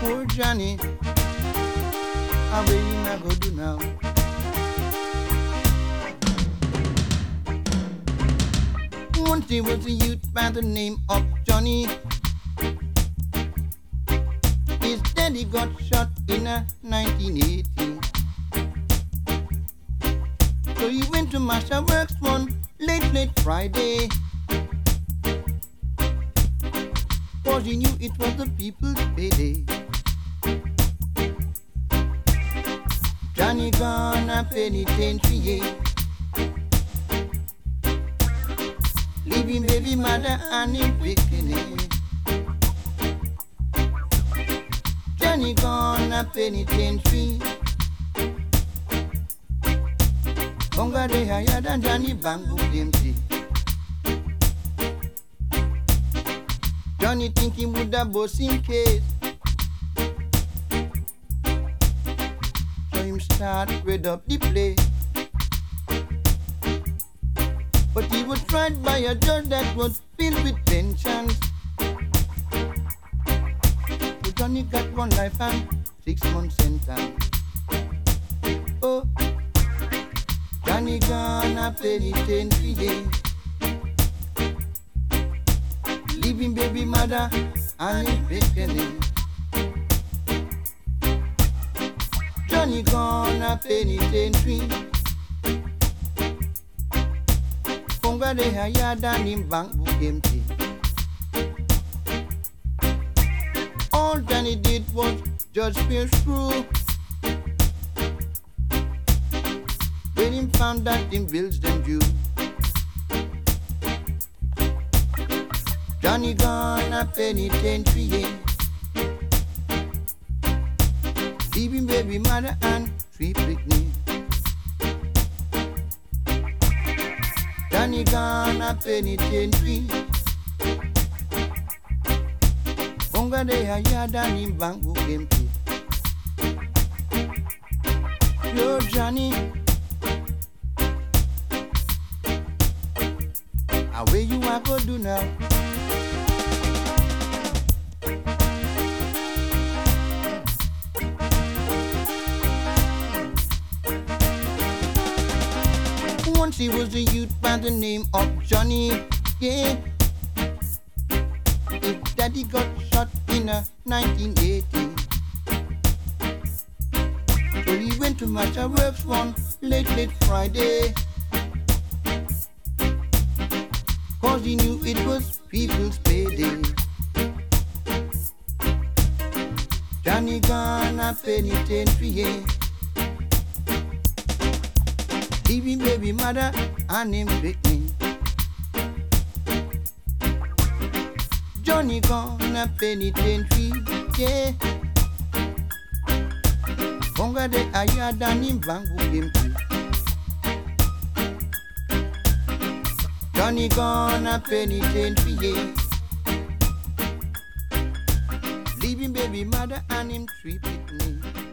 Poor Johnny, how will he not go do now? Once there was a youth by the name of Johnny. His daddy got shot in 1980. So he went to Marsha Works one late Friday, 'cause he knew it was the people's payday. Johnny gonna penitentiary, leaving baby mother and him picking. Johnny gonna penitentiary, Bonga de higher than Johnny Bamboo empty. Johnny think he would have boss in case, so him start read up the play. But he was tried by a judge that was filled with pensions. So Johnny got 1 life and 6 months sentence. Oh, Johnny gonna penitentiary, leaving baby mother and his baby. Johnny gonna penitentiary, Ponga de higher than him bank book empty. All Johnny did was just feel through. When him found that him bills them due, Johnny gonna penitentiary, leaving baby mother and 3 picnic. Johnny gonna penitentiary, Bonga de higher than him bank book empty. Yo Johnny, where you are go do now? Once he was a youth by the name of Johnny, yeah. His daddy got shot in 1980. So he went to Marsha Works one late Friday, 'cause he knew it was people's payday. Johnny gonna penitentiary, leaving baby mother and him picnic. Johnny gonna penitentiary, yeah. Bonga de higher than him bank book empty. Johnny gonna penitentiary, leaving baby mother and him 3 picnic.